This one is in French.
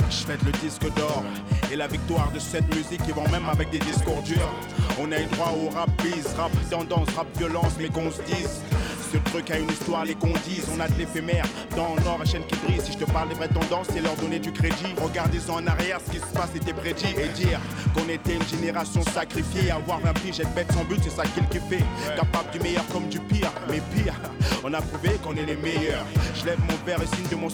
Je fête le disque d'or et la victoire de cette musique qui vont même avec des discours durs. On a eu droit au rap biz, rap tendance, rap violence, mais qu'on se dise. Ce truc a une histoire, les qu'on dise. On a de l'éphémère dans l'or, la chaîne qui brille. Si je te parle des vraies tendances, c'est leur donner du crédit. Regardez en arrière, ce qui se passe était prédit. Et dire qu'on était une génération sacrifiée. Avoir 20 piges, être bête sans but, c'est ça qu'il kiffait. Capable du meilleur comme du pire, mais pire, on a prouvé qu'on est les meilleurs. Je lève mon verre et signe de mon